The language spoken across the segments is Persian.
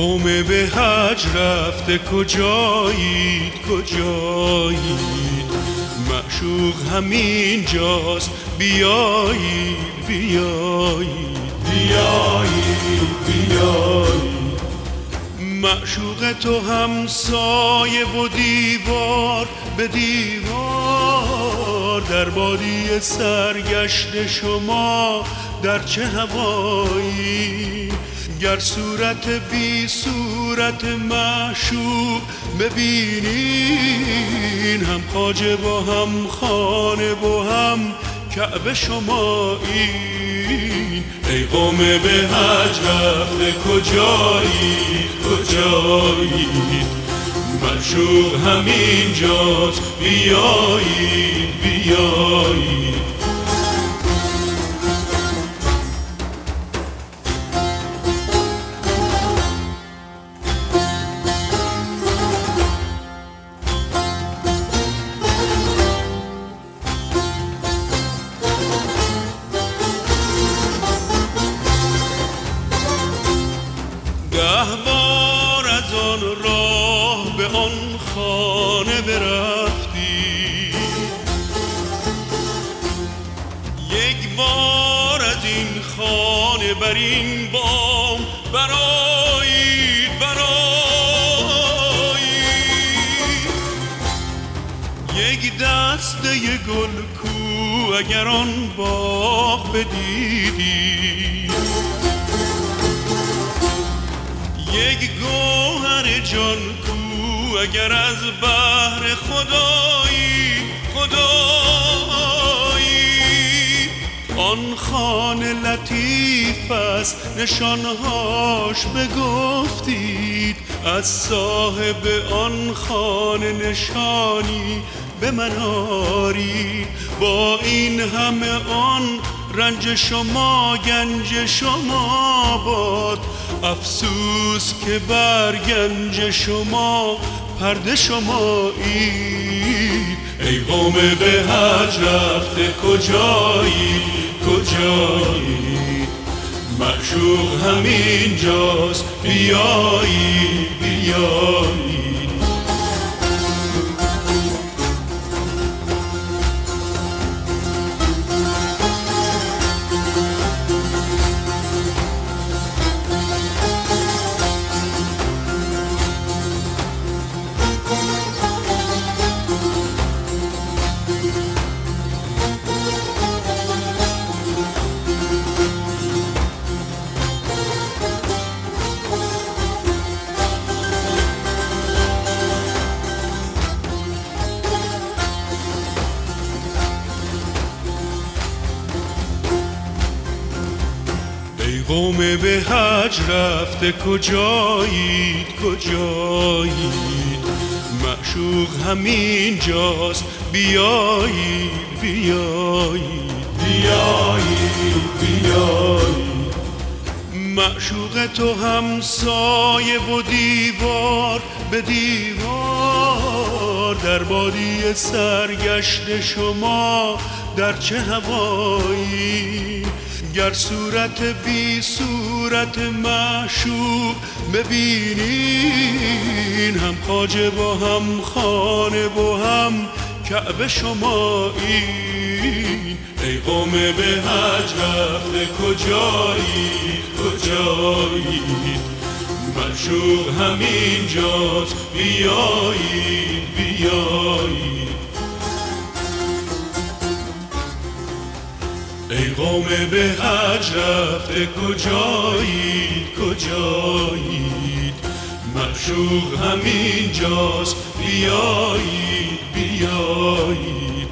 قوم به حج رفته کجایید کجایید، معشوق همین جاست، بیایید بیایید بیایید بیایید. معشوق تو همسایه و دیوار به دیوار، در بادیه سرگشت شما در چه هوایی. گر صورت بی صورت معشوق ببینین، هم خواجه و هم خانه و هم کعبه شمایین. ای قوم به حج رفته کجایید کجایید، معشوق همین جاست، بیایید بیایید. بار از آن راه به آن خانه برفتی، یک بار از این خانه بر این بام برآیید برآیید. یک دسته گل کو اگر آن باغ بدیدی، یک گوهر جان کو اگر از بحر خدایی خدایی. آن خانه لطیف است نشانهاش بگفتید، از صاحب آن خانه نشانی به من آرید. با این همه آن رنج شما گنج شما باد، افسوس که بر گنج شما پرده شمایید. ای قوم به حج رفته کجایید کجایید، معشوق همین جاست، بیایید بیایید. قوم به حج رفته کجایید کجایید، معشوق همین جاست، بیایید بیایید بیایید بیایید. معشوق تو همسایه و دیوار به دیوار، در بادیه سرگشت شما در چه هوایی. گر صورت بی صورت معشوق ببینین، هم خواجه و هم خانه و هم کعبه شمایین. ای قوم به حج رفته کجایید کجایید، معشوق همین جاست، بیایید بیایید. ای قوم به حج رفته کجایید کجایید، معشوق همین جاست، بیایید بیایید.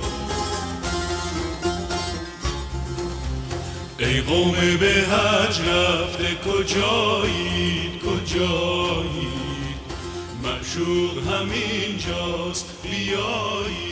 ای قوم به حج رفته کجایید کجایید، معشوق همین جاست، بیایید.